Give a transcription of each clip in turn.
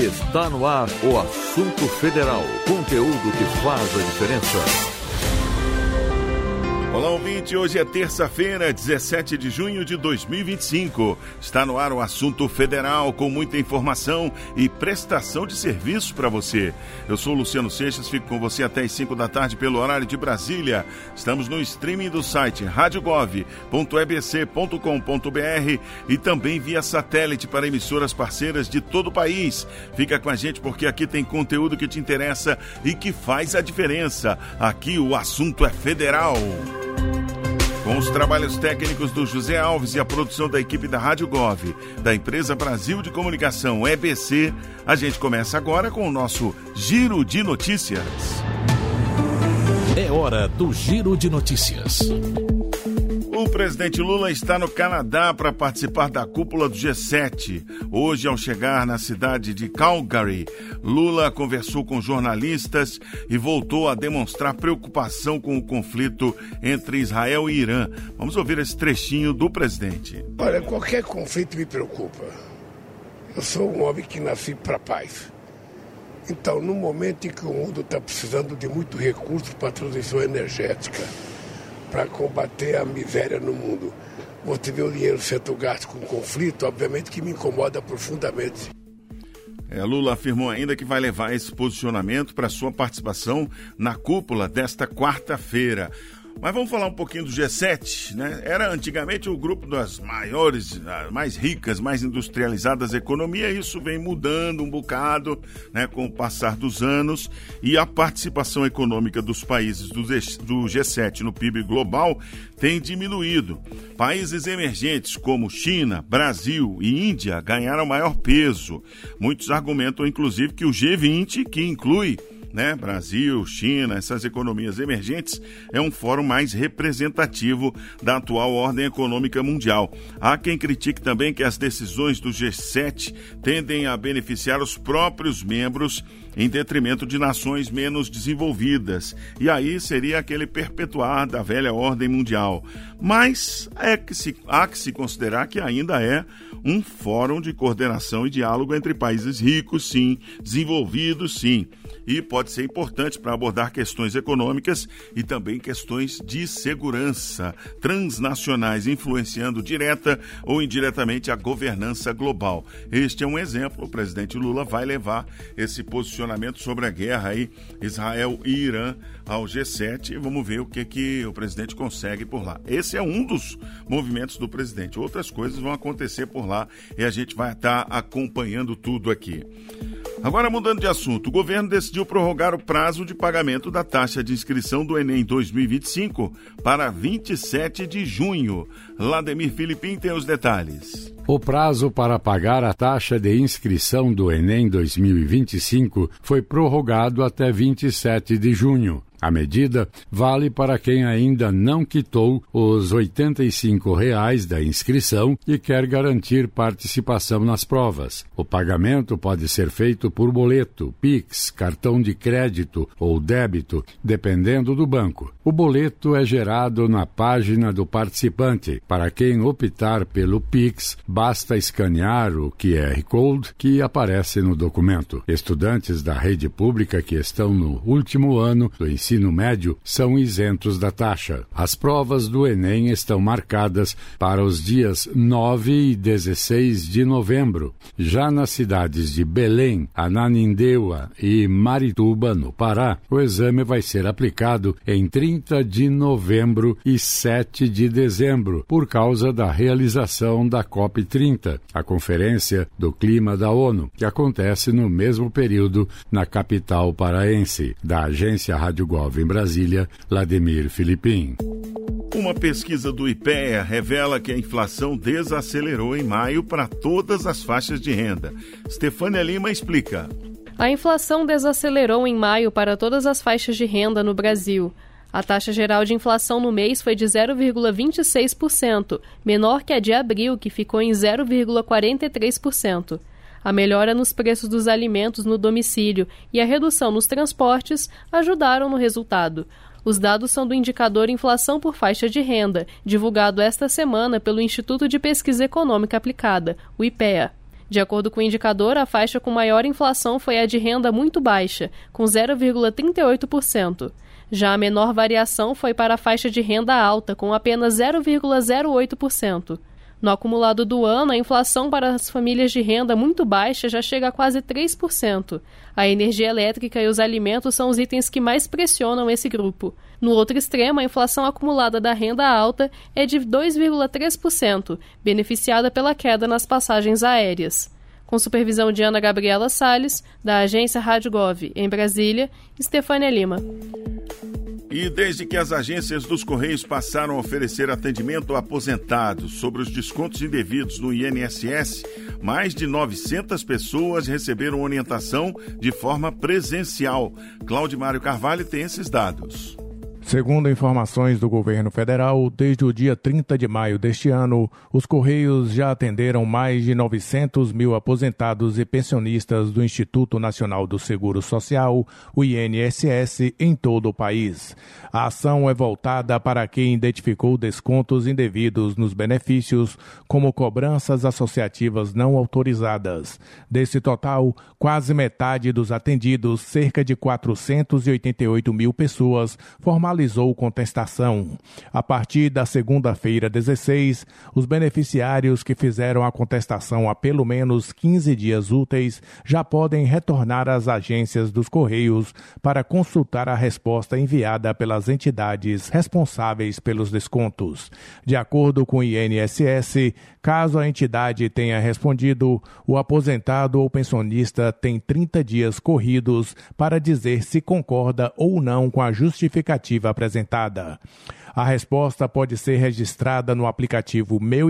Está no ar o Assunto Federal. Conteúdo que faz a diferença. Olá, ouvinte. Hoje é terça-feira, 17 de junho de 2025. Está no ar o Assunto Federal, com muita informação e prestação de serviço para você. Eu sou o Luciano Seixas, fico com você até as 5 da tarde pelo horário de Brasília. Estamos no streaming do site radiogov.ebc.com.br e também via satélite para emissoras parceiras de todo o país. Fica com a gente porque aqui tem conteúdo que te interessa e que faz a diferença. Aqui o assunto é federal. Com os trabalhos técnicos do José Alves e a produção da equipe da Rádio Gov, da Empresa Brasil de Comunicação, EBC, a gente começa agora com o nosso Giro de Notícias. É hora do Giro de Notícias. O presidente Lula está no Canadá para participar da cúpula do G7. Hoje, ao chegar na cidade de Calgary, Lula conversou com jornalistas e voltou a demonstrar preocupação com o conflito entre Israel e Irã. Vamos ouvir esse trechinho do presidente. Olha, qualquer conflito me preocupa. Eu sou um homem que nasci para a paz. Então, no momento em que o mundo está precisando de muito recurso para a transição energética, para combater a miséria no mundo, você vê o dinheiro sendo gasto com conflito, obviamente que me incomoda profundamente. Lula afirmou ainda que vai levar esse posicionamento para sua participação na cúpula desta quarta-feira. Mas vamos falar um pouquinho do G7, né? Era antigamente o grupo das maiores, mais ricas, mais industrializadas economias. Isso vem mudando um bocado, né, com o passar dos anos, e a participação econômica dos países do G7 no PIB global tem diminuído. Países emergentes como China, Brasil e Índia ganharam maior peso. Muitos argumentam, inclusive, que o G20, que inclui Brasil, China, essas economias emergentes, é um fórum mais representativo da atual ordem econômica mundial. Há quem critique também que as decisões do G7 tendem a beneficiar os próprios membros em detrimento de nações menos desenvolvidas. E aí seria aquele perpetuar da velha ordem mundial. Mas há que se considerar que ainda é um fórum de coordenação e diálogo entre países ricos, sim, desenvolvidos, sim. E pode ser importante para abordar questões econômicas e também questões de segurança transnacionais, influenciando direta ou indiretamente a governança global. Este é um exemplo. O presidente Lula vai levar esse posicionamento sobre a guerra aí, Israel e Irã, ao G7, e vamos ver o que o presidente consegue por lá. Esse é um dos movimentos do presidente. Outras coisas vão acontecer por lá e a gente vai estar acompanhando tudo aqui. Agora, mudando de assunto, o governo decidiu prorrogar o prazo de pagamento da taxa de inscrição do Enem 2025 para 27 de junho. Lademir Filipim tem os detalhes. O prazo para pagar a taxa de inscrição do Enem 2025 foi prorrogado até 27 de junho. A medida vale para quem ainda não quitou os R$ 85 da inscrição e quer garantir participação nas provas. O pagamento pode ser feito por boleto, Pix, cartão de crédito ou débito, dependendo do banco. O boleto é gerado na página do participante. Para quem optar pelo Pix, basta escanear o QR Code que aparece no documento. Estudantes da rede pública que estão no último ano do ensino médio são isentos da taxa. As provas do Enem estão marcadas para os dias 9 e 16 de novembro. Já nas cidades de Belém, Ananindeua e Marituba, no Pará, o exame vai ser aplicado em 30 de novembro e 7 de dezembro, por causa da realização da COP30, a Conferência do Clima da ONU, que acontece no mesmo período na capital paraense. Da agência Rádio Gov em Brasília, Lademir Filipim. Uma pesquisa do IPEA revela que a inflação desacelerou em maio para todas as faixas de renda. Stefânia Lima explica. A inflação desacelerou em maio para todas as faixas de renda no Brasil. A taxa geral de inflação no mês foi de 0,26%, menor que a de abril, que ficou em 0,43%. A melhora nos preços dos alimentos no domicílio e a redução nos transportes ajudaram no resultado. Os dados são do indicador Inflação por Faixa de Renda, divulgado esta semana pelo Instituto de Pesquisa Econômica Aplicada, o IPEA. De acordo com o indicador, a faixa com maior inflação foi a de renda muito baixa, com 0,38%. Já a menor variação foi para a faixa de renda alta, com apenas 0,08%. No acumulado do ano, a inflação para as famílias de renda muito baixa já chega a quase 3%. A energia elétrica e os alimentos são os itens que mais pressionam esse grupo. No outro extremo, a inflação acumulada da renda alta é de 2,3%, beneficiada pela queda nas passagens aéreas. Com supervisão de Ana Gabriela Salles, da agência Rádio Gov, em Brasília, Estefânia Lima. E desde que as agências dos Correios passaram a oferecer atendimento a aposentados sobre os descontos indevidos no INSS, mais de 900 pessoas receberam orientação de forma presencial. Claudimário Carvalho tem esses dados. Segundo informações do governo federal, desde o dia 30 de maio deste ano, os Correios já atenderam mais de 900 mil aposentados e pensionistas do Instituto Nacional do Seguro Social, o INSS, em todo o país. A ação é voltada para quem identificou descontos indevidos nos benefícios, como cobranças associativas não autorizadas. Desse total, quase metade dos atendidos, cerca de 488 mil pessoas, formalizou contestação. A partir da segunda-feira 16, os beneficiários que fizeram a contestação há pelo menos 15 dias úteis já podem retornar às agências dos Correios para consultar a resposta enviada pelas entidades responsáveis pelos descontos. De acordo com o INSS, caso a entidade tenha respondido, o aposentado ou pensionista tem 30 dias corridos para dizer se concorda ou não com a justificativa apresentada. A resposta pode ser registrada no aplicativo Meu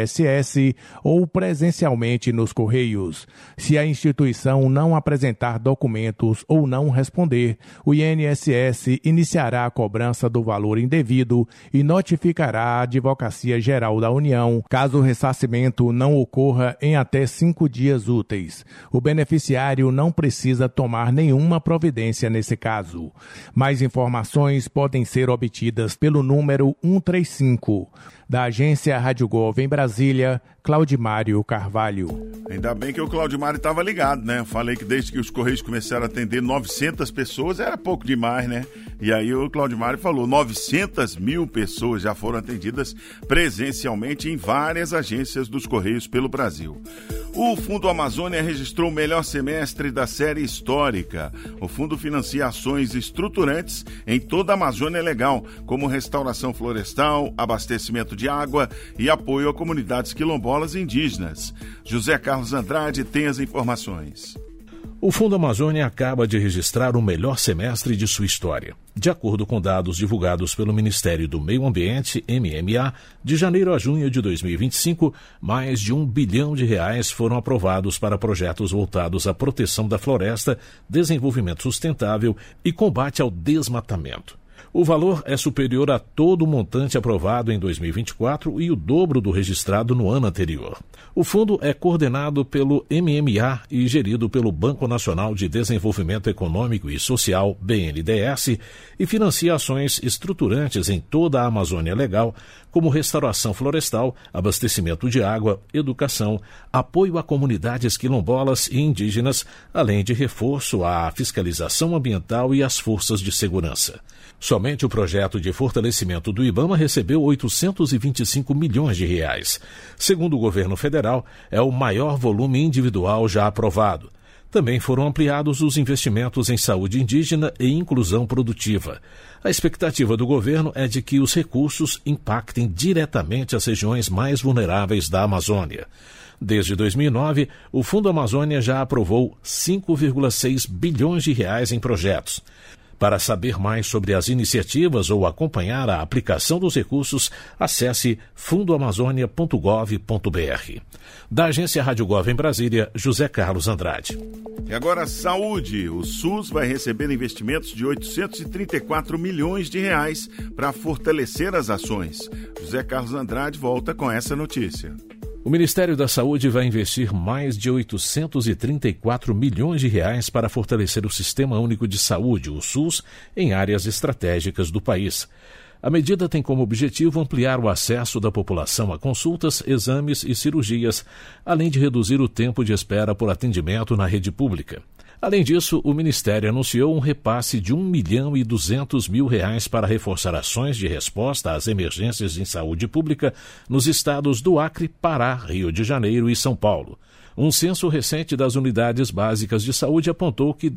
INSS ou presencialmente nos Correios. Se a instituição não apresentar documentos ou não responder, o INSS iniciará a cobrança do valor indevido e notificará a Advocacia Geral da União, caso o ressarcimento não ocorra em até 5 dias úteis. O beneficiário não precisa tomar nenhuma providência nesse caso. Mais informações podem ser obtidas pelo número 135. Da agência Rádio Gov em Brasília, Claudimário Carvalho. Ainda bem que o Claudimário estava ligado, né? Eu falei que desde que os Correios começaram a atender 900 pessoas, era pouco demais, né? E aí o Claudimário falou, 900 mil pessoas já foram atendidas presencialmente em várias agências dos Correios pelo Brasil. O Fundo Amazônia registrou o melhor semestre da série histórica. O fundo financia ações estruturantes em toda a Amazônia Legal, como restauração florestal, abastecimento de água e apoio a comunidades quilombolas e indígenas. José Carlos Andrade tem as informações. O Fundo Amazônia acaba de registrar o melhor semestre de sua história. De acordo com dados divulgados pelo Ministério do Meio Ambiente, MMA, de janeiro a junho de 2025, mais de R$1 bilhão foram aprovados para projetos voltados à proteção da floresta, desenvolvimento sustentável e combate ao desmatamento. O valor é superior a todo o montante aprovado em 2024 e o dobro do registrado no ano anterior. O fundo é coordenado pelo MMA e gerido pelo Banco Nacional de Desenvolvimento Econômico e Social, BNDES, e financia ações estruturantes em toda a Amazônia Legal, como restauração florestal, abastecimento de água, educação, apoio a comunidades quilombolas e indígenas, além de reforço à fiscalização ambiental e às forças de segurança. Somente o projeto de fortalecimento do IBAMA recebeu R$825 milhões. Segundo o governo federal, é o maior volume individual já aprovado. Também foram ampliados os investimentos em saúde indígena e inclusão produtiva. A expectativa do governo é de que os recursos impactem diretamente as regiões mais vulneráveis da Amazônia. Desde 2009, o Fundo Amazônia já aprovou R$5,6 bilhões em projetos. Para saber mais sobre as iniciativas ou acompanhar a aplicação dos recursos, acesse fundoamazonia.gov.br. Da agência Rádio Gov em Brasília, José Carlos Andrade. E agora, saúde. O SUS vai receber investimentos de R$834 milhões para fortalecer as ações. José Carlos Andrade volta com essa notícia. O Ministério da Saúde vai investir mais de R$834 milhões para fortalecer o Sistema Único de Saúde, o SUS, em áreas estratégicas do país. A medida tem como objetivo ampliar o acesso da população a consultas, exames e cirurgias, além de reduzir o tempo de espera por atendimento na rede pública. Além disso, o Ministério anunciou um repasse de R$ 1.200.000 para reforçar ações de resposta às emergências em saúde pública nos estados do Acre, Pará, Rio de Janeiro e São Paulo. Um censo recente das unidades básicas de saúde apontou que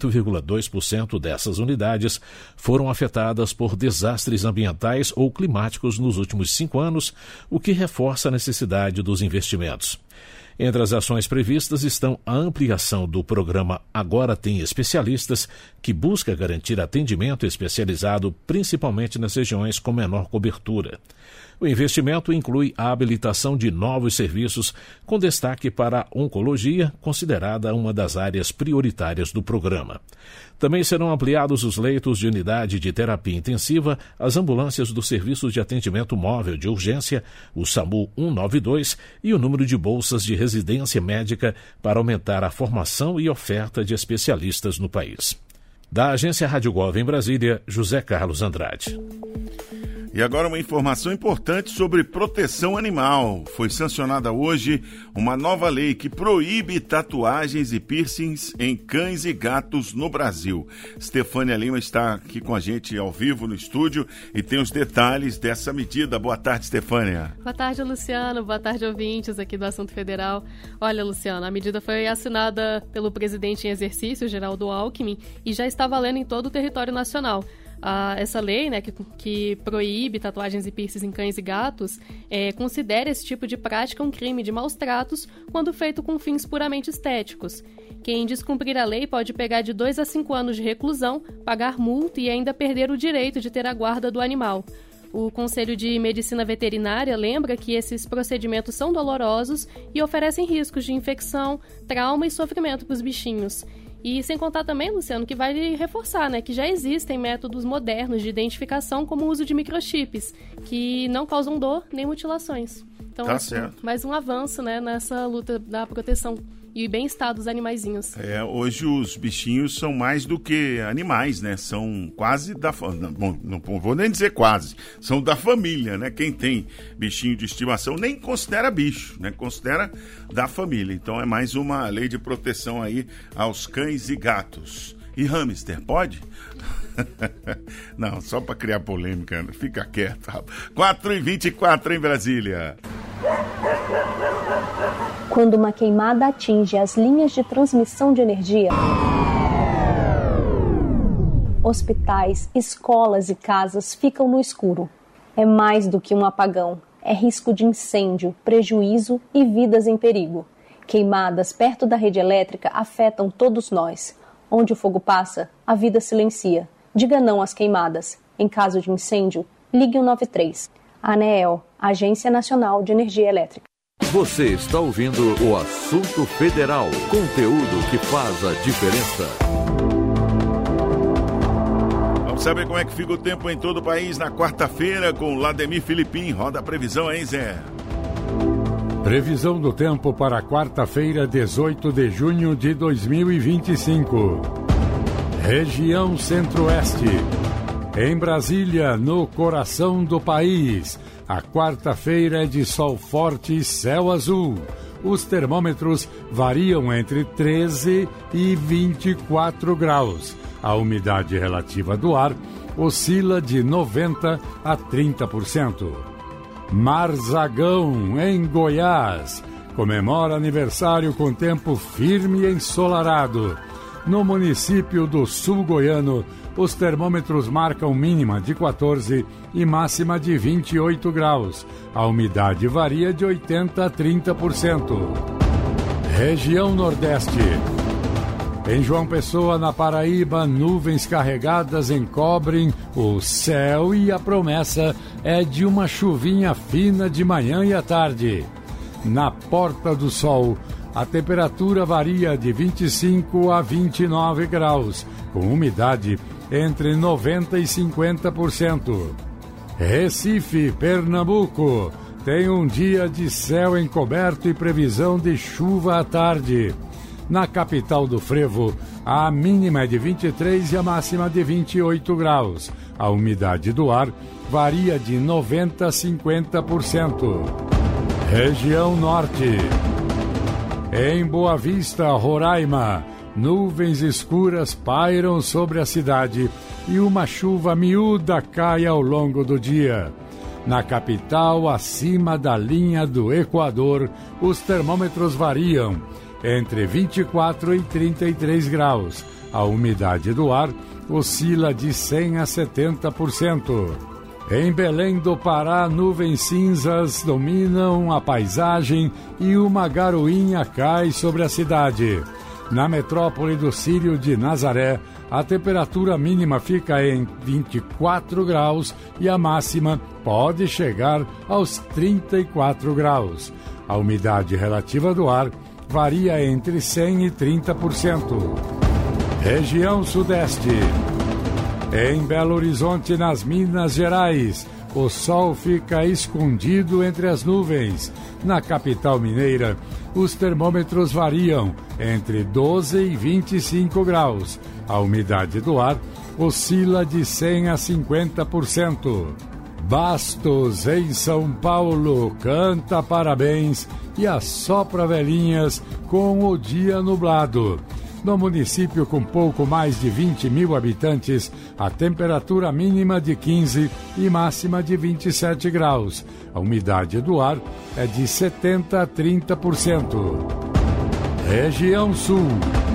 18,2% dessas unidades foram afetadas por desastres ambientais ou climáticos nos últimos 5 anos, o que reforça a necessidade dos investimentos. Entre as ações previstas estão a ampliação do programa Agora Tem Especialistas, que busca garantir atendimento especializado principalmente nas regiões com menor cobertura. O investimento inclui a habilitação de novos serviços, com destaque para a oncologia, considerada uma das áreas prioritárias do programa. Também serão ampliados os leitos de unidade de terapia intensiva, as ambulâncias do Serviço de Atendimento Móvel de Urgência, o SAMU 192, e o número de bolsas de residência médica para aumentar a formação e oferta de especialistas no país. Da Agência Rádio Gov em Brasília, José Carlos Andrade. E agora uma informação importante sobre proteção animal. Foi sancionada hoje uma nova lei que proíbe tatuagens e piercings em cães e gatos no Brasil. Stefânia Lima está aqui com a gente ao vivo no estúdio e tem os detalhes dessa medida. Boa tarde, Stefânia. Boa tarde, Luciano. Boa tarde, ouvintes aqui do Assunto Federal. Olha, Luciano, a medida foi assinada pelo presidente em exercício, Geraldo Alckmin, e já está valendo em todo o território nacional. Essa lei, né, que proíbe tatuagens e piercings em cães e gatos, considera esse tipo de prática um crime de maus tratos quando feito com fins puramente estéticos. Quem descumprir a lei pode pegar de 2 a 5 anos de reclusão, pagar multa e ainda perder o direito de ter a guarda do animal. O Conselho de Medicina Veterinária lembra que esses procedimentos são dolorosos e oferecem riscos de infecção, trauma e sofrimento para os bichinhos. E sem contar também, Luciano, que vai reforçar, né, que já existem métodos modernos de identificação, como o uso de microchips, que não causam dor nem mutilações. Então, certo. Mais um avanço, né, nessa luta da proteção e bem-estar dos animaizinhos. Hoje os bichinhos são mais do que animais, né? São quase da família. Não vou nem dizer quase. São da família, né? Quem tem bichinho de estimação nem considera bicho, né? Considera da família. Então é mais uma lei de proteção aí aos cães e gatos. E hamster, pode? Não, só para criar polêmica, né? Fica quieto. 4h24 em Brasília. Quando uma queimada atinge as linhas de transmissão de energia, hospitais, escolas e casas ficam no escuro. É mais do que um apagão. É risco de incêndio, prejuízo e vidas em perigo. Queimadas perto da rede elétrica afetam todos nós. Onde o fogo passa, a vida silencia. Diga não às queimadas. Em caso de incêndio, ligue 193. ANEEL, Agência Nacional de Energia Elétrica. Você está ouvindo o Assunto Federal, conteúdo que faz a diferença. Vamos saber como é que fica o tempo em todo o país na quarta-feira com Lademir Filipim. Roda a previsão aí, Zé. Previsão do tempo para quarta-feira, 18 de junho de 2025. Região Centro-Oeste. Em Brasília, no coração do país, a quarta-feira é de sol forte e céu azul. Os termômetros variam entre 13 e 24 graus. A umidade relativa do ar oscila de 90% a 30%. Marzagão, em Goiás, comemora aniversário com tempo firme e ensolarado. No município do Sul Goiano, os termômetros marcam mínima de 14 e máxima de 28 graus. A umidade varia de 80% a 30%. Região Nordeste. Em João Pessoa, na Paraíba, nuvens carregadas encobrem o céu e a promessa é de uma chuvinha fina de manhã e à tarde. Na Porta do Sol, a temperatura varia de 25 a 29 graus, com umidade entre 90% e 50%. Recife, Pernambuco, tem um dia de céu encoberto e previsão de chuva à tarde. Na capital do frevo, A mínima é de 23 e a máxima de 28 graus. A umidade do ar varia de 90% a 50%. Região Norte. Em Boa Vista, Roraima, nuvens escuras pairam sobre a cidade e uma chuva miúda cai ao longo do dia. Na capital, acima da linha do Equador, os termômetros variam entre 24 e 33 graus. A umidade do ar oscila de 100% a 70%. Em Belém do Pará, nuvens cinzas dominam a paisagem e uma garoinha cai sobre a cidade. Na metrópole do Círio de Nazaré, a temperatura mínima fica em 24 graus e a máxima pode chegar aos 34 graus. A umidade relativa do ar varia entre 100% e 30%. Região Sudeste. Em Belo Horizonte, nas Minas Gerais, o sol fica escondido entre as nuvens. Na capital mineira, os termômetros variam entre 12 e 25 graus. A umidade do ar oscila de 100% a 50%. Bastos, em São Paulo, canta parabéns e assopra velhinhas com o dia nublado. No município com pouco mais de 20 mil habitantes, a temperatura mínima de 15 e máxima de 27 graus. A umidade do ar é de 70% a 30%. Região Sul.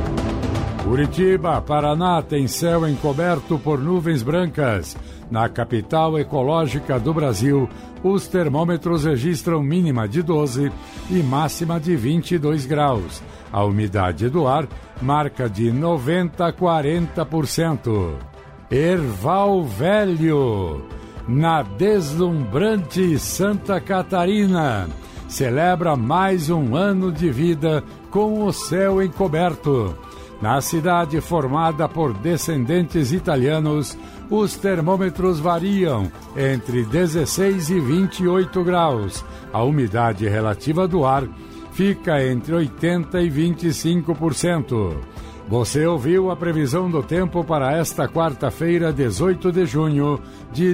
Curitiba, Paraná, tem céu encoberto por nuvens brancas. Na capital ecológica do Brasil, os termômetros registram mínima de 12 e máxima de 22 graus. A umidade do ar marca de 90% a 40%. Erval Velho, na deslumbrante Santa Catarina, celebra mais um ano de vida com o céu encoberto. Na cidade formada por descendentes italianos, os termômetros variam entre 16 e 28 graus. A umidade relativa do ar fica entre 80% e 25%. Você ouviu a previsão do tempo para esta quarta-feira, 18 de junho de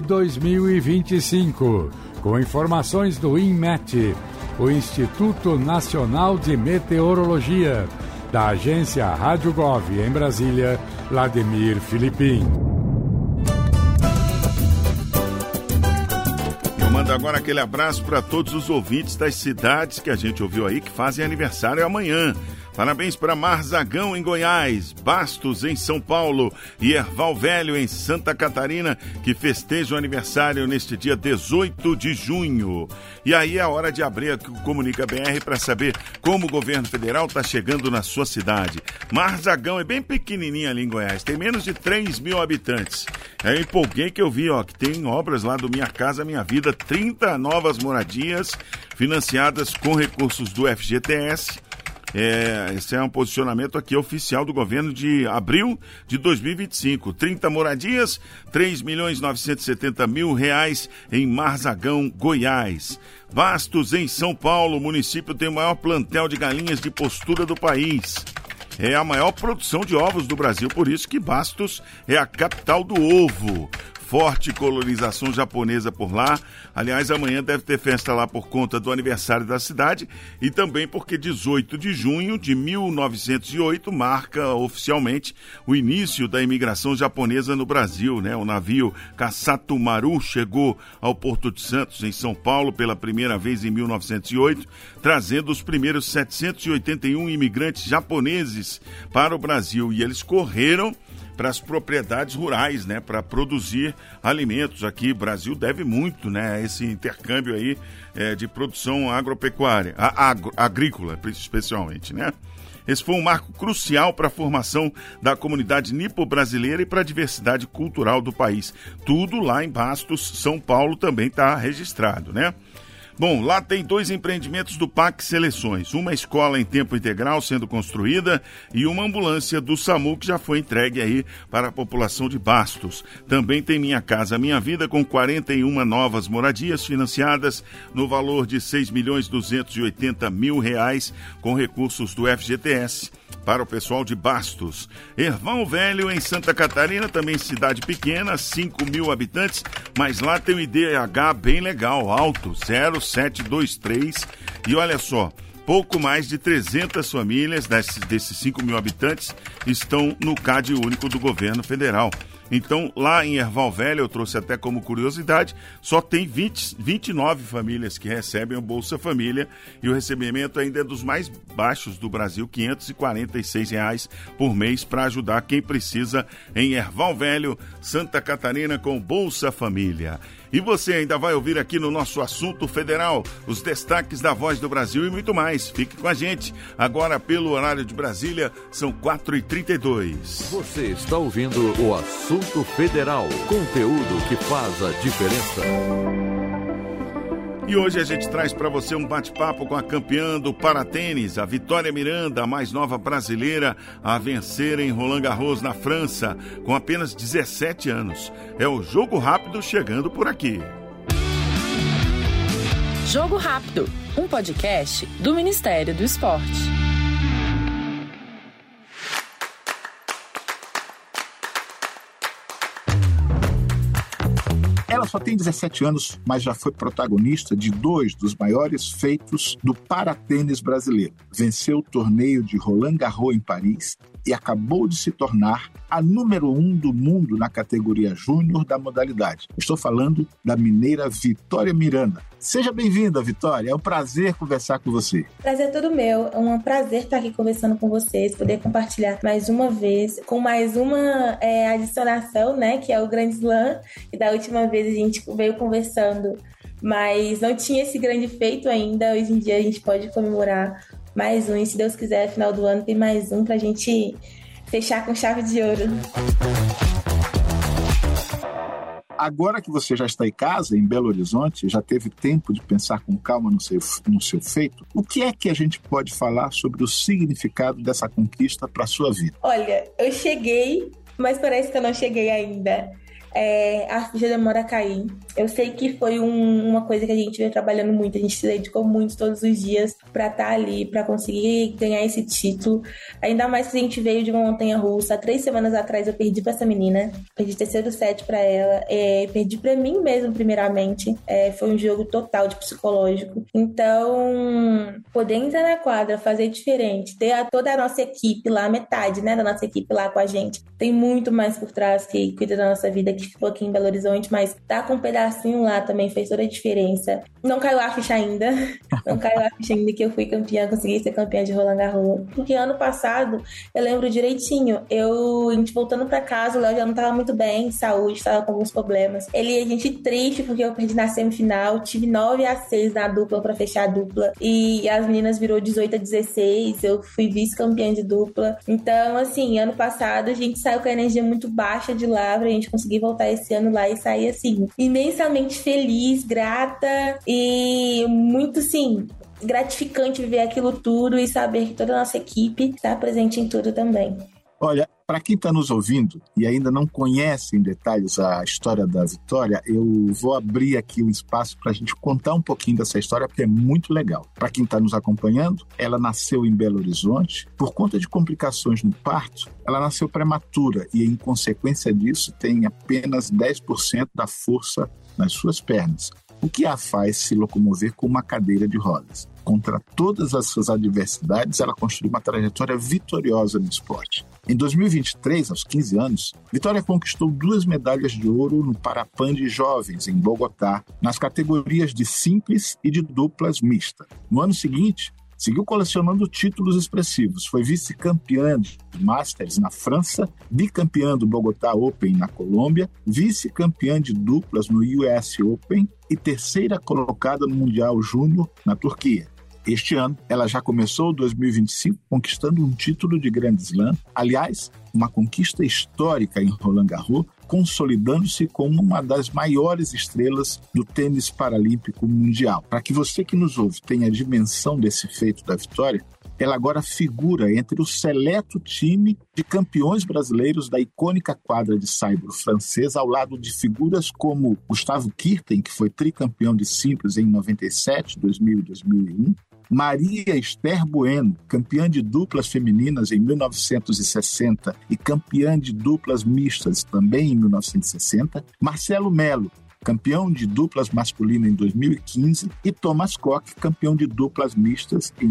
2025, com informações do INMET, o Instituto Nacional de Meteorologia, da agência Rádio Gov em Brasília, Vladimir Filipim. Eu mando agora aquele abraço para todos os ouvintes das cidades que a gente ouviu aí que fazem aniversário amanhã. Parabéns para Marzagão, em Goiás, Bastos, em São Paulo e Erval Velho, em Santa Catarina, que festejam o aniversário neste dia 18 de junho. E aí é a hora de abrir aqui o Comunica BR para saber como o governo federal está chegando na sua cidade. Marzagão é bem pequenininha ali em Goiás, tem menos de 3 mil habitantes. Eu empolguei que eu vi que tem obras lá do Minha Casa Minha Vida, 30 novas moradias financiadas com recursos do FGTS. Esse é um posicionamento aqui oficial do governo de abril de 2025. 30 moradias, R$3.970.000 em Marzagão, Goiás. Bastos, em São Paulo, o município tem o maior plantel de galinhas de postura do país. É a maior produção de ovos do Brasil, por isso que Bastos é a capital do ovo. Forte colonização japonesa por lá. Aliás, amanhã deve ter festa lá por conta do aniversário da cidade e também porque 18 de junho de 1908 marca oficialmente o início da imigração japonesa no Brasil, né? O navio Kasatomaru chegou ao Porto de Santos, em São Paulo, pela primeira vez em 1908, trazendo os primeiros 781 imigrantes japoneses para o Brasil, e eles correram para as propriedades rurais, né, para produzir alimentos. Aqui o Brasil deve muito, né, a esse intercâmbio aí de produção agropecuária, agrícola especialmente, né. Esse foi um marco crucial para a formação da comunidade nipo-brasileira e para a diversidade cultural do país. Tudo lá em Bastos, São Paulo, também está registrado, né. Bom, lá tem 2 empreendimentos do PAC Seleções, uma escola em tempo integral sendo construída e uma ambulância do SAMU que já foi entregue aí para a população de Bastos. Também tem Minha Casa Minha Vida com 41 novas moradias financiadas no valor de R$ 6.280.000 com recursos do FGTS para o pessoal de Bastos. Erval Velho, em Santa Catarina, também cidade pequena, 5.000 habitantes, mas lá tem um IDH bem legal, alto, 0723. E olha só, pouco mais de 300 famílias desses 5.000 habitantes estão no CAD único do governo federal. Então, lá em Erval Velho, eu trouxe até como curiosidade, só tem 29 famílias que recebem o Bolsa Família e o recebimento ainda é dos mais baixos do Brasil, R$ 546 por mês para ajudar quem precisa em Erval Velho, Santa Catarina com Bolsa Família. E você ainda vai ouvir aqui no nosso Assunto Federal os destaques da Voz do Brasil e muito mais. Fique com a gente. Agora, pelo horário de Brasília, são 4h32. Você está ouvindo o Assunto Federal, conteúdo que faz a diferença. E hoje a gente traz para você um bate-papo com a campeã do paratênis, a Vitória Miranda, a mais nova brasileira a vencer em Roland Garros, na França, com apenas 17 anos. É o Jogo Rápido chegando por aqui. Jogo Rápido, um podcast do Ministério do Esporte. Ela só tem 17 anos, mas já foi protagonista de 2 dos maiores feitos do paratênis brasileiro. Venceu o torneio de Roland Garros em Paris e acabou de se tornar a número 1 do mundo na categoria júnior da modalidade. Estou falando da mineira Vitória Miranda. Seja bem-vinda, Vitória. É um prazer conversar com você. Prazer todo meu. É um prazer estar aqui conversando com vocês, poder compartilhar mais uma vez, com mais uma adicionação, né, que é o Grand Slam, que da última vez a gente veio conversando, mas não tinha esse grande feito ainda. Hoje em dia a gente pode comemorar mais um, e se Deus quiser, final do ano tem mais um pra gente fechar com chave de ouro. Agora que você já está em casa, em Belo Horizonte, já teve tempo de pensar com calma no seu feito, o que é que a gente pode falar sobre o significado dessa conquista para a sua vida? Olha, eu cheguei, mas parece que eu não cheguei ainda. A ficha demora a cair. Eu sei que foi uma coisa que a gente veio trabalhando muito, a gente se dedicou muito todos os dias pra estar ali, pra conseguir ganhar esse título. Ainda mais que a gente veio de uma montanha-russa. 3 semanas atrás eu perdi pra essa menina, perdi terceiro set pra ela, perdi pra mim mesmo primeiramente. Foi um jogo total de psicológico. Então, poder entrar na quadra, fazer diferente, ter toda a nossa equipe lá, metade, né, da nossa equipe lá com a gente. Tem muito mais por trás que cuida da nossa vida, que ficou aqui em Belo Horizonte, mas tá com um pedacinho lá também, fez toda a diferença. Não caiu a ficha ainda, que eu fui campeã, consegui ser campeã de Roland Garros, porque ano passado, eu lembro direitinho, a gente voltando pra casa, o Léo já não tava muito bem, saúde, tava com alguns problemas. A gente triste, porque eu perdi na semifinal, tive 9-6 na dupla pra fechar a dupla, e as meninas virou 18-16, eu fui vice-campeã de dupla. Então, assim, ano passado a gente saiu com a energia muito baixa de lá, pra gente conseguir voltar esse ano lá e sair, assim, imensamente feliz, grata e muito, assim, gratificante viver aquilo tudo e saber que toda a nossa equipe está presente em tudo também. Olha, para quem está nos ouvindo e ainda não conhece em detalhes a história da Vitória, eu vou abrir aqui um espaço para a gente contar um pouquinho dessa história, porque é muito legal. Para quem está nos acompanhando, ela nasceu em Belo Horizonte. Por conta de complicações no parto, ela nasceu prematura e, em consequência disso, tem apenas 10% da força nas suas pernas, o que a faz se locomover com uma cadeira de rodas. Contra todas as suas adversidades, ela construiu uma trajetória vitoriosa no esporte. Em 2023, aos 15 anos, Vitória conquistou 2 medalhas de ouro no Parapan de Jovens, em Bogotá, nas categorias de simples e de duplas mista. No ano seguinte, seguiu colecionando títulos expressivos. Foi vice-campeã de Masters na França, bicampeã do Bogotá Open na Colômbia, vice-campeã de duplas no US Open e 3ª colocada no Mundial Júnior na Turquia. Este ano, ela já começou 2025 conquistando um título de Grand Slam. Aliás, uma conquista histórica em Roland Garros, consolidando-se como uma das maiores estrelas do tênis paralímpico mundial. Para que você que nos ouve tenha a dimensão desse feito da Vitória, ela agora figura entre o seleto time de campeões brasileiros da icônica quadra de saibro francesa, ao lado de figuras como Gustavo Kirten, que foi tricampeão de simples em 97, 2000 e 2001, Maria Esther Bueno, campeã de duplas femininas em 1960 e campeã de duplas mistas também em 1960, Marcelo Melo, campeão de duplas masculina em 2015, e Thomas Koch, campeão de duplas mistas em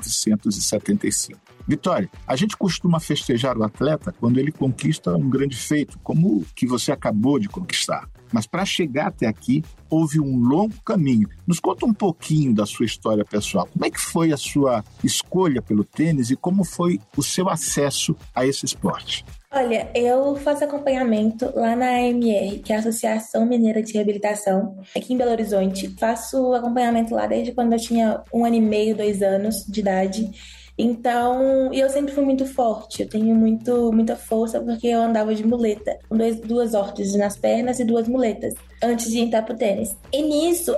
1975. Vitória, a gente costuma festejar o atleta quando ele conquista um grande feito, como o que você acabou de conquistar. Mas para chegar até aqui, houve um longo caminho. Nos conta um pouquinho da sua história pessoal. Como é que foi a sua escolha pelo tênis e como foi o seu acesso a esse esporte? Olha, eu faço acompanhamento lá na AMR, que é a Associação Mineira de Reabilitação, aqui em Belo Horizonte. Faço acompanhamento lá desde quando eu tinha 1 ano e meio, 2 anos de idade. Então, eu sempre fui muito forte, eu tenho muita força porque eu andava de muleta, com 2 órteses nas pernas e 2 muletas, antes de entrar pro tênis. E nisso,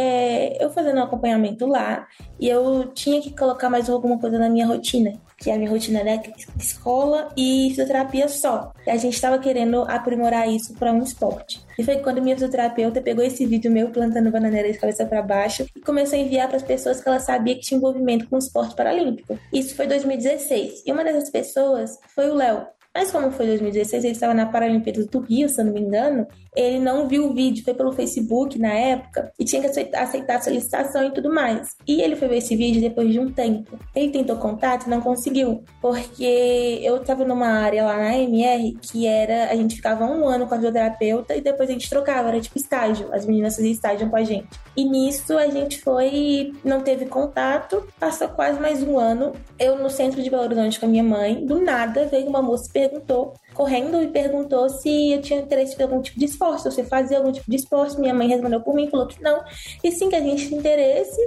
eu fazendo um acompanhamento lá, e eu tinha que colocar mais alguma coisa na minha rotina, que a minha rotina era escola e fisioterapia só. E a gente estava querendo aprimorar isso para um esporte. E foi quando minha fisioterapeuta pegou esse vídeo meu plantando bananeira de cabeça para baixo e começou a enviar para as pessoas que ela sabia que tinha envolvimento com o esporte paralímpico. Isso foi em 2016. E uma dessas pessoas foi o Léo. Mas como foi 2016, ele estava na Paralimpíadas do Rio, se eu não me engano, ele não viu o vídeo, foi pelo Facebook na época, e tinha que aceitar a solicitação e tudo mais. E ele foi ver esse vídeo depois de um tempo. Ele tentou contato e não conseguiu, porque eu estava numa área lá na AMR que a gente ficava 1 ano com a fisioterapeuta e depois a gente trocava, era tipo estágio, as meninas faziam estágio com a gente. E nisso a gente não teve contato, passou quase mais 1 ano, eu no centro de Belo Horizonte com a minha mãe, do nada veio uma moça e correndo e perguntou se eu tinha interesse em algum tipo de esporte, se você fazia algum tipo de esporte. Minha mãe respondeu por mim, falou que não, e sim que a gente tinha interesse,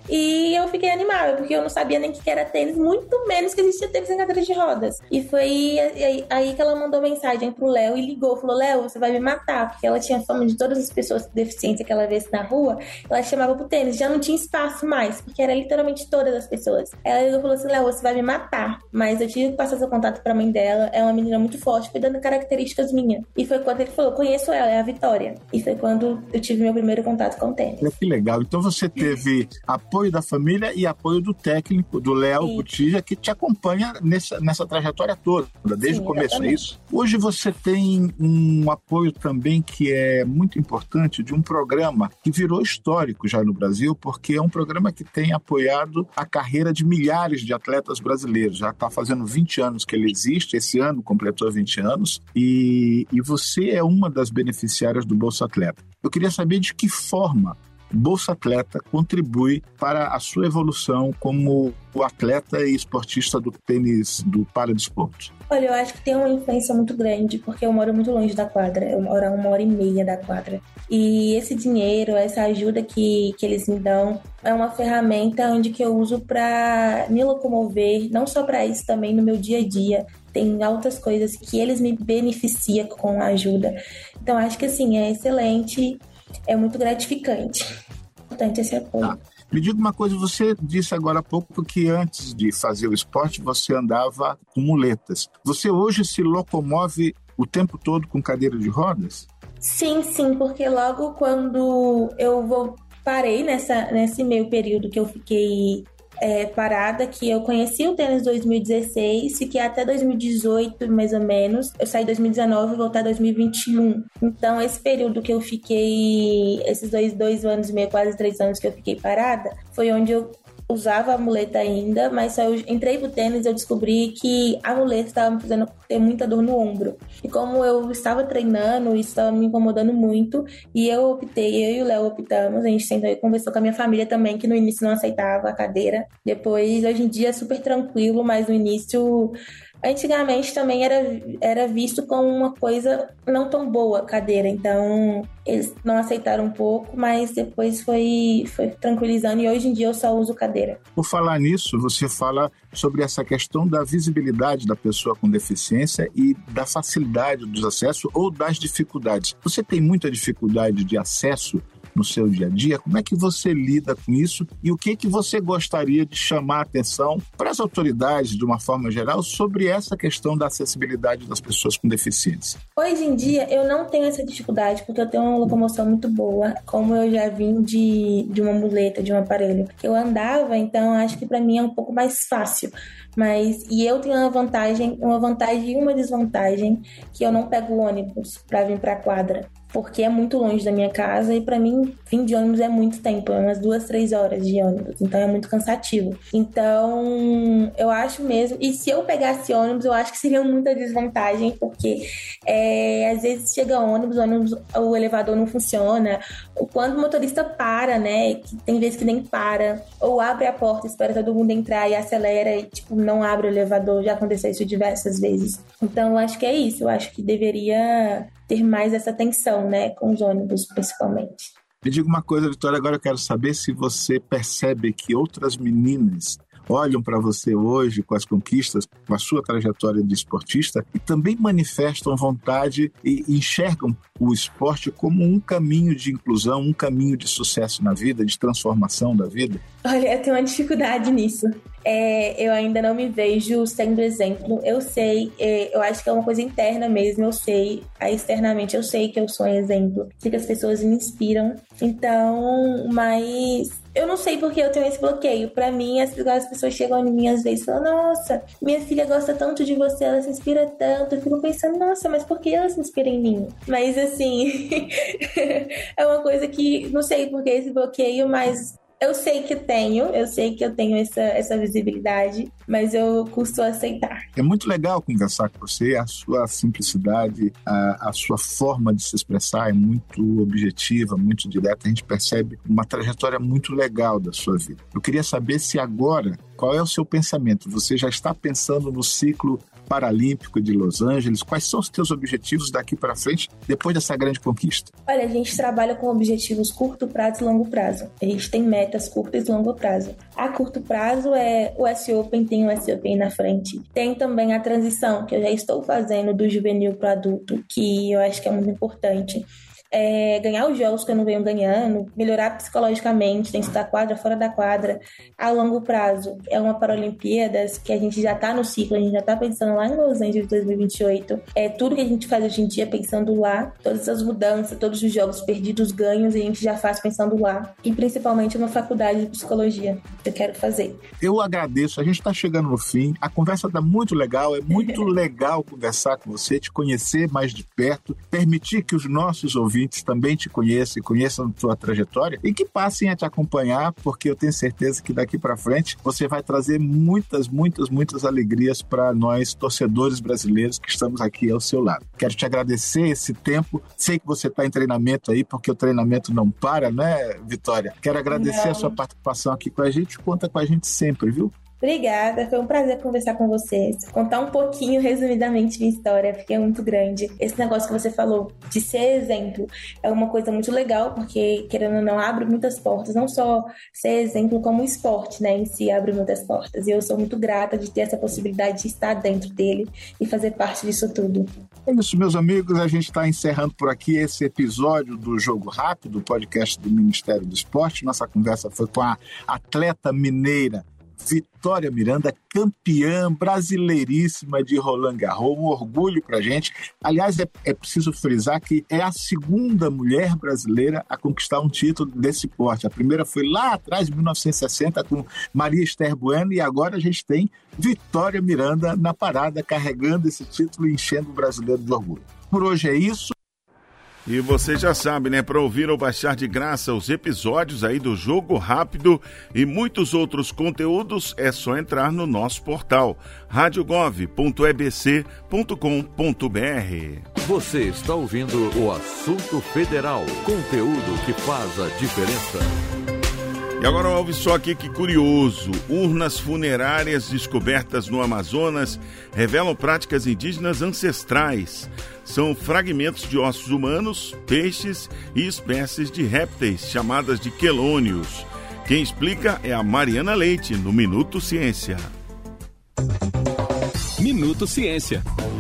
e eu fiquei animada, porque eu não sabia nem o que era tênis, muito menos que existia tênis em cadeira de rodas. E foi aí que ela mandou mensagem pro Léo e ligou, falou: Léo, você vai me matar, porque ela tinha fama de todas as pessoas com deficiência que ela visse na rua, ela chamava pro tênis, já não tinha espaço mais, porque era literalmente todas as pessoas. Ela ligou e falou assim: Léo, você vai me matar, mas eu tive que passar seu contato pra mãe dela, é uma menina muito forte, foi dando características minhas. E foi quando ele falou: conheço ela, é a Vitória. E foi quando eu tive meu primeiro contato com o tênis. Que legal. Então você teve apoio da família e apoio do técnico, do Léo Botija, que te acompanha nessa trajetória toda, desde o começo, é isso? Hoje você tem um apoio também que é muito importante, de um programa que virou histórico já no Brasil, porque é um programa que tem apoiado a carreira de milhares de atletas brasileiros. Já está fazendo 20 anos que ele existe, esse ano completou 20 anos, e você é uma das beneficiárias do Bolsa Atleta. Eu queria saber de que forma Bolsa Atleta contribui para a sua evolução como atleta e esportista do tênis, do paradesporto. Olha, eu acho que tem uma influência muito grande, porque eu moro muito longe da quadra, eu moro a 1h30 da quadra. E esse dinheiro, essa ajuda que eles me dão, é uma ferramenta onde que eu uso para me locomover, não só para isso, também no meu dia a dia. Tem altas coisas que eles me beneficiam com a ajuda. Então, acho que assim, é excelente, é muito gratificante. Importante esse apoio. Me diga uma coisa, você disse agora há pouco que antes de fazer o esporte você andava com muletas. Você hoje se locomove o tempo todo com cadeira de rodas? Sim, porque logo quando eu parei nesse meio período que eu fiquei parada, que eu conheci o tênis em 2016, fiquei até 2018 mais ou menos, eu saí em 2019 e voltei em 2021. Então esse período que eu fiquei, esses 2 anos e meio, quase 3 anos que eu fiquei parada, foi onde eu usava a muleta ainda, mas só eu entrei pro tênis, eu descobri que a muleta estava me fazendo ter muita dor no ombro. E como eu estava treinando, isso estava me incomodando muito, e eu e o Léo optamos, a gente sentou e conversou com a minha família também, que no início não aceitava a cadeira. Depois, hoje em dia é super tranquilo, mas no início Antigamente também era visto como uma coisa não tão boa, cadeira. Então, eles não aceitaram um pouco, mas depois foi tranquilizando e hoje em dia eu só uso cadeira. Por falar nisso, você fala sobre essa questão da visibilidade da pessoa com deficiência e da facilidade dos acessos ou das dificuldades. Você tem muita dificuldade de acesso no seu dia a dia? Como é que você lida com isso e o que você gostaria de chamar a atenção para as autoridades, de uma forma geral, sobre essa questão da acessibilidade das pessoas com deficiência? Hoje em dia eu não tenho essa dificuldade porque eu tenho uma locomoção muito boa, como eu já vim de uma muleta, de um aparelho. Eu andava, então acho que para mim é um pouco mais fácil. E eu tenho uma vantagem e uma desvantagem, que eu não pego ônibus para vir para a quadra, porque é muito longe da minha casa e para mim vir de ônibus é muito tempo, é umas 2-3 horas de ônibus, então é muito cansativo. Então eu acho mesmo, e se eu pegasse ônibus eu acho que seria muita desvantagem, porque às vezes chega ônibus, o elevador não funciona, ou quando o motorista para, né, que tem vezes que nem para, ou abre a porta, espera todo mundo entrar e acelera e não abre o elevador, já aconteceu isso diversas vezes. Então eu acho que é isso, eu acho que deveria ter mais essa atenção, né, com os ônibus principalmente. Me diga uma coisa, Vitória, agora eu quero saber se você percebe que outras meninas olham para você hoje com as conquistas, com a sua trajetória de esportista e também manifestam vontade e enxergam o esporte como um caminho de inclusão, um caminho de sucesso na vida, de transformação da vida? Olha, eu tenho uma dificuldade nisso. Eu ainda não me vejo sendo exemplo. Eu sei, eu acho que é uma coisa interna mesmo, eu sei, externamente eu sei que eu sou um exemplo, sei que as pessoas me inspiram, então, mas eu não sei porque eu tenho esse bloqueio. Pra mim, as pessoas chegam em mim às vezes e falam, nossa, minha filha gosta tanto de você, ela se inspira tanto. Eu fico pensando, nossa, mas por que ela se inspira em mim? Mas assim, é uma coisa que, não sei por que esse bloqueio, mas eu sei que eu tenho essa visibilidade, mas eu custo aceitar. É muito legal conversar com você, a sua simplicidade, a sua forma de se expressar é muito objetiva, muito direta, a gente percebe uma trajetória muito legal da sua vida. Eu queria saber se agora, qual é o seu pensamento? Você já está pensando no ciclo paralímpico de Los Angeles? Quais são os teus objetivos daqui para frente, depois dessa grande conquista? Olha, a gente trabalha com objetivos curto prazo e longo prazo. A gente tem metas curtas e longo prazo. A curto prazo é o US Open, tem o US Open na frente. Tem também a transição, que eu já estou fazendo do juvenil para adulto, que eu acho que é muito importante. Ganhar os jogos que eu não venho ganhando, melhorar psicologicamente, dentro da quadra, fora da quadra. A longo prazo é uma Paralimpíadas que a gente já está no ciclo, a gente já está pensando lá em Los Angeles 2028. Tudo que a gente faz hoje em dia pensando lá, todas as mudanças, todos os jogos perdidos, ganhos, a gente já faz pensando lá. E principalmente uma faculdade de psicologia que eu quero fazer. Eu agradeço, a gente está chegando no fim, a conversa está muito legal, é muito legal conversar com você, te conhecer mais de perto, permitir que os nossos ouvintes também te conheçam a tua trajetória e que passem a te acompanhar, porque eu tenho certeza que daqui para frente você vai trazer muitas alegrias para nós, torcedores brasileiros que estamos aqui ao seu lado. Quero te agradecer esse tempo, sei que você está em treinamento aí, porque o treinamento não para, né, Vitória? Quero agradecer a sua participação aqui com a gente, conta com a gente sempre, viu? Obrigada, foi um prazer conversar com vocês, contar um pouquinho, resumidamente, minha história, porque é muito grande. Esse negócio que você falou de ser exemplo é uma coisa muito legal, porque, querendo ou não, abre muitas portas, não só ser exemplo como o esporte, né, em si abre muitas portas, e eu sou muito grata de ter essa possibilidade de estar dentro dele e fazer parte disso tudo. É isso, meus amigos, a gente está encerrando por aqui esse episódio do Jogo Rápido, podcast do Ministério do Esporte. Nossa conversa foi com a atleta mineira Vitória Miranda, campeã brasileiríssima de Roland Garros, um orgulho pra gente. Aliás, é preciso frisar que é a segunda mulher brasileira a conquistar um título desse porte. A primeira foi lá atrás, em 1960, com Maria Esther Bueno, e agora a gente tem Vitória Miranda na parada, carregando esse título e enchendo o brasileiro de orgulho. Por hoje é isso. E você já sabe, né? Para ouvir ou baixar de graça os episódios aí do Jogo Rápido e muitos outros conteúdos, é só entrar no nosso portal radiogov.ebc.com.br. Você está ouvindo o Assunto Federal, conteúdo que faz a diferença. E agora ouve só aqui que curioso. Urnas funerárias descobertas no Amazonas revelam práticas indígenas ancestrais. São fragmentos de ossos humanos, peixes e espécies de répteis chamadas de quelônios. Quem explica é a Mariana Leite, no Minuto Ciência. Minuto Ciência.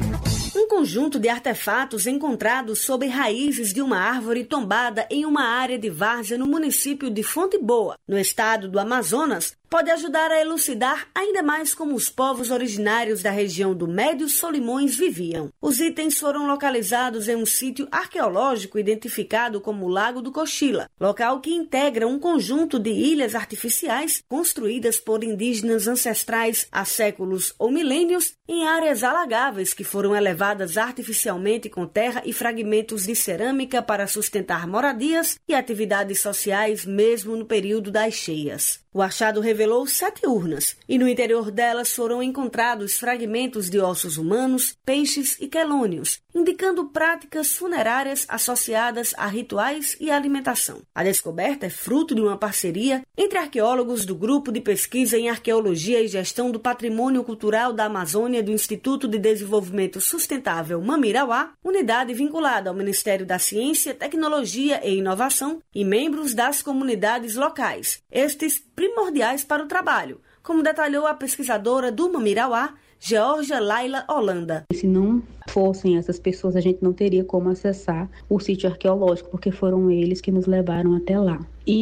Um conjunto de artefatos encontrados sob raízes de uma árvore tombada em uma área de várzea no município de Fonte Boa, no estado do Amazonas, pode ajudar a elucidar ainda mais como os povos originários da região do Médio Solimões viviam. Os itens foram localizados em um sítio arqueológico identificado como Lago do Cochila, local que integra um conjunto de ilhas artificiais construídas por indígenas ancestrais há séculos ou milênios em áreas alagáveis que foram elevadas artificialmente com terra e fragmentos de cerâmica para sustentar moradias e atividades sociais mesmo no período das cheias. O achado revelou 7 urnas, e no interior delas foram encontrados fragmentos de ossos humanos, peixes e quelônios, indicando práticas funerárias associadas a rituais e alimentação. A descoberta é fruto de uma parceria entre arqueólogos do Grupo de Pesquisa em Arqueologia e Gestão do Patrimônio Cultural da Amazônia do Instituto de Desenvolvimento Sustentável Mamirauá, unidade vinculada ao Ministério da Ciência, Tecnologia e Inovação, e membros das comunidades locais, estes primordiais para o trabalho, como detalhou a pesquisadora do Mamirauá, Georgia Laila Holanda. Se não fossem essas pessoas, a gente não teria como acessar o sítio arqueológico, porque foram eles que nos levaram até lá.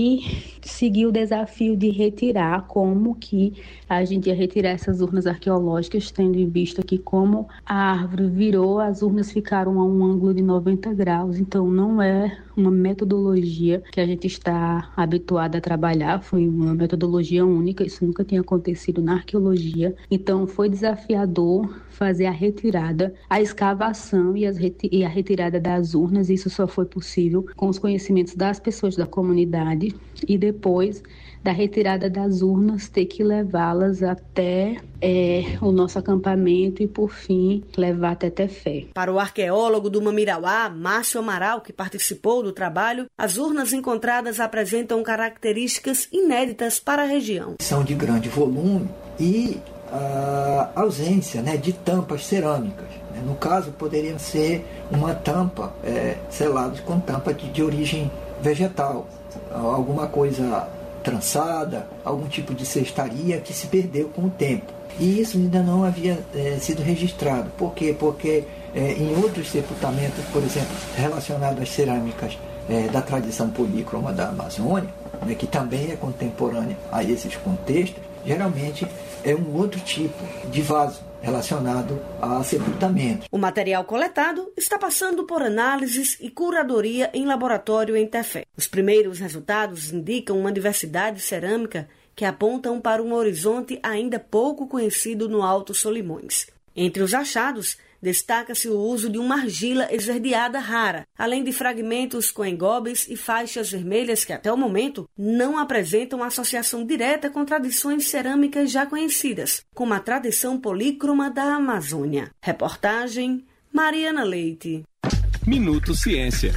E seguir o desafio de retirar, como que a gente ia retirar essas urnas arqueológicas, tendo em vista que como a árvore virou, as urnas ficaram a um ângulo de 90 graus, então não é uma metodologia que a gente está habituado a trabalhar, foi uma metodologia única, isso nunca tinha acontecido na arqueologia, então foi desafiador fazer a retirada, a escavação e a retirada das urnas. Isso só foi possível com os conhecimentos das pessoas da comunidade e depois da retirada das urnas ter que levá-las até o nosso acampamento e, por fim, levar até Tefé. Para o arqueólogo do Mamirauá, Márcio Amaral, que participou do trabalho, as urnas encontradas apresentam características inéditas para a região. São de grande volume e a ausência, de tampas cerâmicas. No caso, poderia ser uma tampa, selados com tampa de origem vegetal, alguma coisa trançada, algum tipo de cestaria que se perdeu com o tempo. E isso ainda não havia sido registrado. Por quê? Porque em outros sepultamentos, por exemplo, relacionados às cerâmicas da tradição polícroma da Amazônia, que também é contemporânea a esses contextos, geralmente é um outro tipo de vaso relacionado a sepultamento. O material coletado está passando por análises e curadoria em laboratório em Tefé. Os primeiros resultados indicam uma diversidade cerâmica que apontam para um horizonte ainda pouco conhecido no Alto Solimões. Entre os achados, destaca-se o uso de uma argila esverdeada rara, além de fragmentos com engobes e faixas vermelhas que, até o momento, não apresentam associação direta com tradições cerâmicas já conhecidas, como a tradição polícroma da Amazônia. Reportagem Mariana Leite. Minuto Ciência.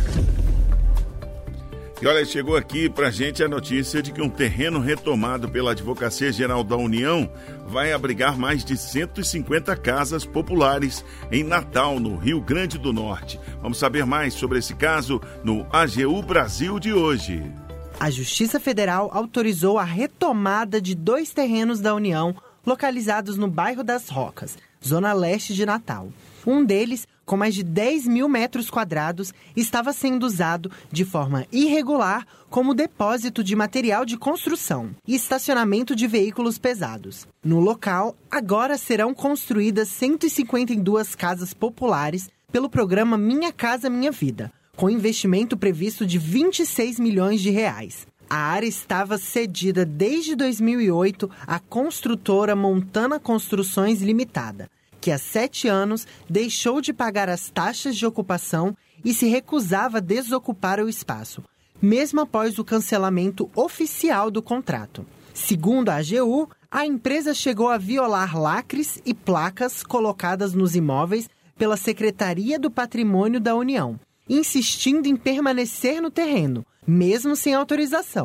E olha, chegou aqui pra gente a notícia de que um terreno retomado pela Advocacia Geral da União vai abrigar mais de 150 casas populares em Natal, no Rio Grande do Norte. Vamos saber mais sobre esse caso no AGU Brasil de hoje. A Justiça Federal autorizou a retomada de 2 terrenos da União localizados no bairro das Rocas, zona leste de Natal. Um deles, com mais de 10 mil metros quadrados, estava sendo usado de forma irregular como depósito de material de construção e estacionamento de veículos pesados. No local, agora serão construídas 152 casas populares pelo programa Minha Casa Minha Vida, com investimento previsto de 26 milhões de reais. A área estava cedida desde 2008 à construtora Montana Construções Limitada, que há 7 anos deixou de pagar as taxas de ocupação e se recusava a desocupar o espaço, mesmo após o cancelamento oficial do contrato. Segundo a AGU, a empresa chegou a violar lacres e placas colocadas nos imóveis pela Secretaria do Patrimônio da União, insistindo em permanecer no terreno, mesmo sem autorização.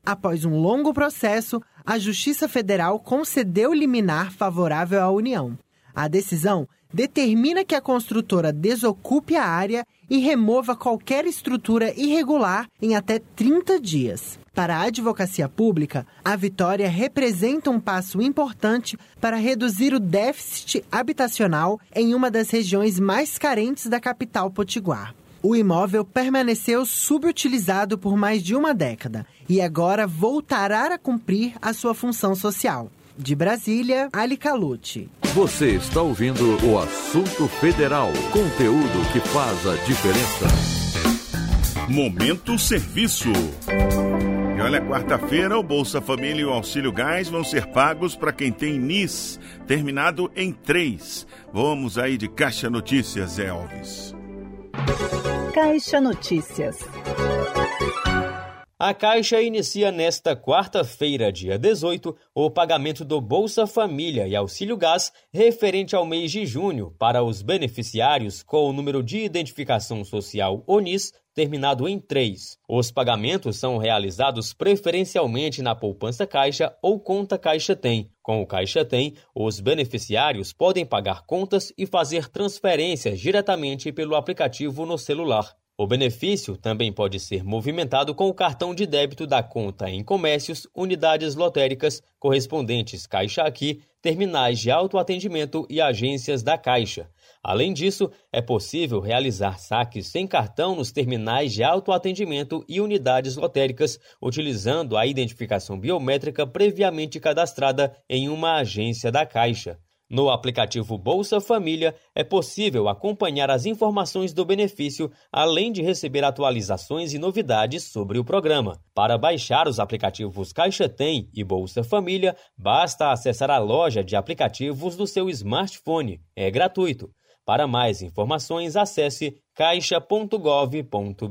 Após um longo processo, a Justiça Federal concedeu liminar favorável à União. A decisão determina que a construtora desocupe a área e remova qualquer estrutura irregular em até 30 dias. Para a advocacia pública, a vitória representa um passo importante para reduzir o déficit habitacional em uma das regiões mais carentes da capital potiguar. O imóvel permaneceu subutilizado por mais de uma década e agora voltará a cumprir a sua função social. De Brasília, Ali Calucci. Você está ouvindo o Assunto Federal, conteúdo que faz a diferença. Momento Serviço. E olha, quarta-feira o Bolsa Família e o Auxílio Gás vão ser pagos para quem tem NIS, terminado em 3. Vamos aí de Caixa Notícias, Zé Alves. Caixa Notícias. A Caixa inicia nesta quarta-feira, dia 18, o pagamento do Bolsa Família e Auxílio Gás referente ao mês de junho para os beneficiários com o número de identificação social ONIS terminado em 3. Os pagamentos são realizados preferencialmente na poupança Caixa ou conta Caixa Tem. Com o Caixa Tem, os beneficiários podem pagar contas e fazer transferências diretamente pelo aplicativo no celular. O benefício também pode ser movimentado com o cartão de débito da conta em comércios, unidades lotéricas, correspondentes Caixa Aqui, terminais de autoatendimento e agências da Caixa. Além disso, é possível realizar saques sem cartão nos terminais de autoatendimento e unidades lotéricas, utilizando a identificação biométrica previamente cadastrada em uma agência da Caixa. No aplicativo Bolsa Família, é possível acompanhar as informações do benefício, além de receber atualizações e novidades sobre o programa. Para baixar os aplicativos Caixa Tem e Bolsa Família, basta acessar a loja de aplicativos do seu smartphone. É gratuito. Para mais informações, acesse caixa.gov.br.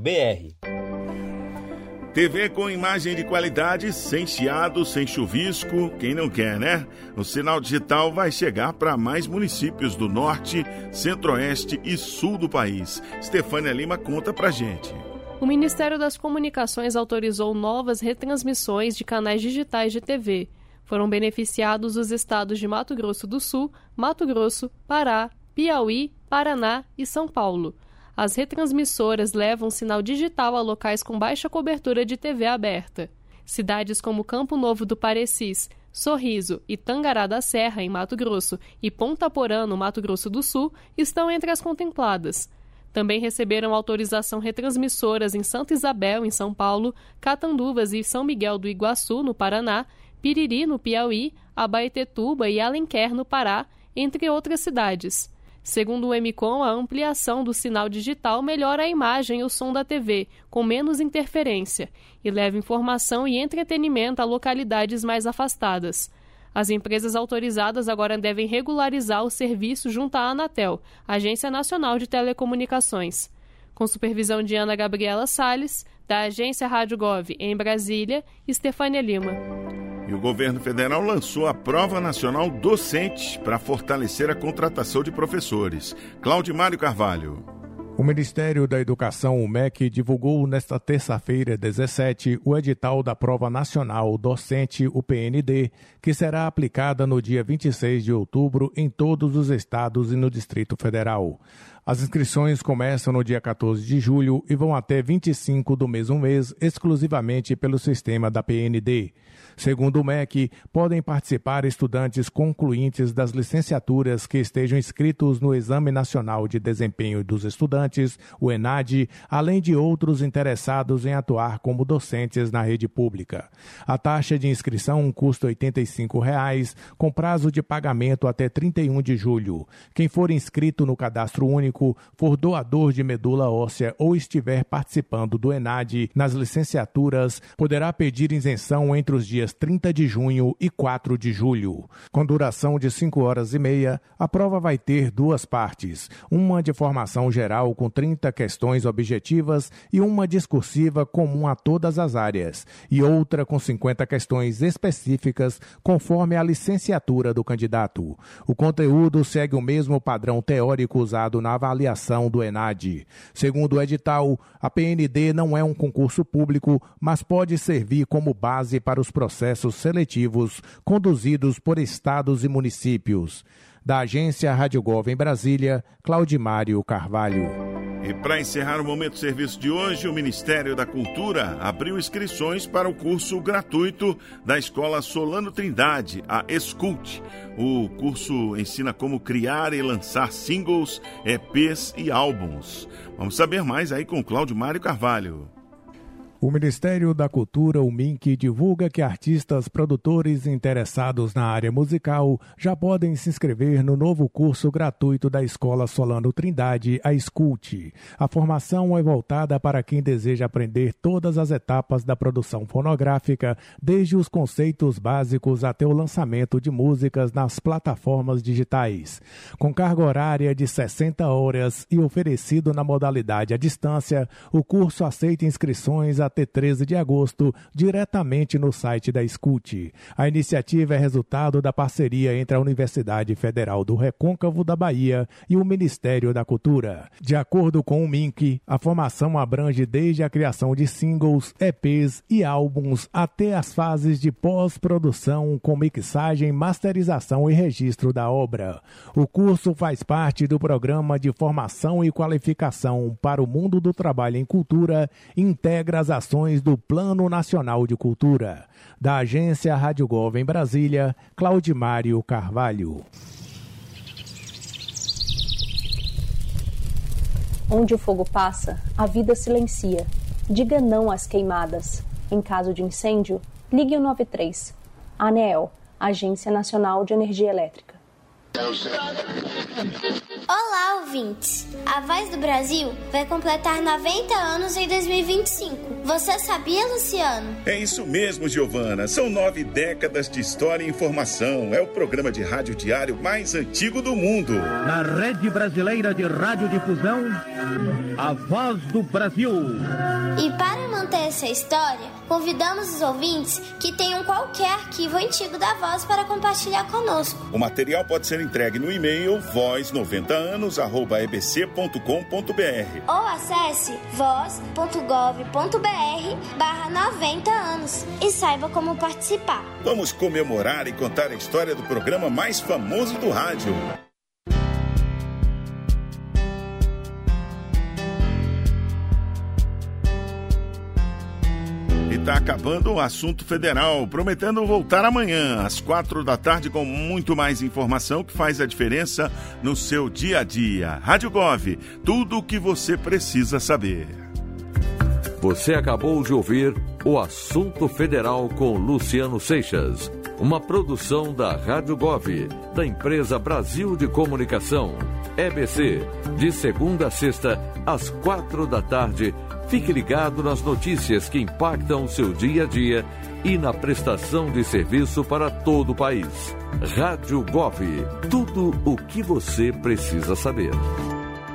TV com imagem de qualidade, sem chiado, sem chuvisco, quem não quer, né? O sinal digital vai chegar para mais municípios do norte, centro-oeste e sul do país. Stefânia Lima conta pra gente. O Ministério das Comunicações autorizou novas retransmissões de canais digitais de TV. Foram beneficiados os estados de Mato Grosso do Sul, Mato Grosso, Pará, Piauí, Paraná e São Paulo. As retransmissoras levam sinal digital a locais com baixa cobertura de TV aberta. Cidades como Campo Novo do Parecis, Sorriso e Tangará da Serra, em Mato Grosso, e Ponta Porã, no Mato Grosso do Sul, estão entre as contempladas. Também receberam autorização retransmissoras em Santa Isabel, em São Paulo, Catanduvas e São Miguel do Iguaçu, no Paraná, Piriri, no Piauí, Abaetetuba e Alenquer, no Pará, entre outras cidades. Segundo o Emicom, a ampliação do sinal digital melhora a imagem e o som da TV, com menos interferência, e leva informação e entretenimento a localidades mais afastadas. As empresas autorizadas agora devem regularizar o serviço junto à Anatel, Agência Nacional de Telecomunicações. Com supervisão de Ana Gabriela Salles, da Agência Rádio Gov em Brasília, Stefânia Lima. E o governo federal lançou a Prova Nacional Docente para fortalecer a contratação de professores. Claudimário Carvalho. O Ministério da Educação, o MEC, divulgou nesta terça-feira, 17, o edital da Prova Nacional Docente, o PND, que será aplicada no dia 26 de outubro em todos os estados e no Distrito Federal. As inscrições começam no dia 14 de julho e vão até 25 do mesmo mês, exclusivamente pelo sistema da PND. Segundo o MEC, podem participar estudantes concluintes das licenciaturas que estejam inscritos no Exame Nacional de Desempenho dos Estudantes, o ENAD, além de outros interessados em atuar como docentes na rede pública. A taxa de inscrição custa R$ 85,00, com prazo de pagamento até 31 de julho. Quem for inscrito no cadastro único, for doador de medula óssea ou estiver participando do ENAD nas licenciaturas, poderá pedir isenção entre os dias 30 de junho e 4 de julho. Com duração de 5 horas e meia, a prova vai ter 2 partes, uma de formação geral com 30 questões objetivas e uma discursiva comum a todas as áreas, e outra com 50 questões específicas conforme a licenciatura do candidato. O conteúdo segue o mesmo padrão teórico usado na avaliação do ENAD. Segundo o edital, a PND não é um concurso público, mas pode servir como base para os processos seletivos conduzidos por estados e municípios. Da agência Rádio Gov em Brasília, Claudimário Carvalho. E para encerrar o Momento Serviço de hoje, o Ministério da Cultura abriu inscrições para o curso gratuito da Escola Solano Trindade, a Escute. O curso ensina como criar e lançar singles, EPs e álbuns. Vamos saber mais aí com Claudimário Carvalho. O Ministério da Cultura, o MINC, divulga que artistas, produtores interessados na área musical já podem se inscrever no novo curso gratuito da Escola Solano Trindade, a Escute. A formação é voltada para quem deseja aprender todas as etapas da produção fonográfica, desde os conceitos básicos até o lançamento de músicas nas plataformas digitais. Com carga horária de 60 horas e oferecido na modalidade à distância, o curso aceita inscrições até 13 de agosto, diretamente no site da Escute. A iniciativa é resultado da parceria entre a Universidade Federal do Recôncavo da Bahia e o Ministério da Cultura. De acordo com o MINC, a formação abrange desde a criação de singles, EPs e álbuns até as fases de pós-produção com mixagem, masterização e registro da obra. O curso faz parte do Programa de Formação e Qualificação para o Mundo do Trabalho em Cultura e integra as ações do Plano Nacional de Cultura. Da agência Rádio Gov em Brasília, Claudimário Carvalho. Onde o fogo passa, a vida silencia. Diga não às queimadas. Em caso de incêndio, ligue o 93. ANEEL, Agência Nacional de Energia Elétrica. Olá, ouvintes! A Voz do Brasil vai completar 90 anos em 2025. Você sabia, Luciano? É isso mesmo, Giovana. São 9 décadas de história e informação. É o programa de rádio diário mais antigo do mundo. Na Rede Brasileira de Radiodifusão, a Voz do Brasil. E para manter essa história, convidamos os ouvintes que tenham qualquer arquivo antigo da Voz para compartilhar conosco. O material pode ser entregue no e-mail voz90anos@ebc.com.br ou acesse voz.gov.br/90 anos e saiba como participar. Vamos comemorar e contar a história do programa mais famoso do rádio. Está acabando o Assunto Federal, prometendo voltar amanhã, às 4 da tarde, com muito mais informação que faz a diferença no seu dia a dia. Rádio Gov, tudo o que você precisa saber. Você acabou de ouvir o Assunto Federal com Luciano Seixas, uma produção da Rádio Gov, da empresa Brasil de Comunicação, EBC, de segunda a sexta, às 4 da tarde. Fique ligado nas notícias que impactam o seu dia a dia e na prestação de serviço para todo o país. Rádio Gov, tudo o que você precisa saber.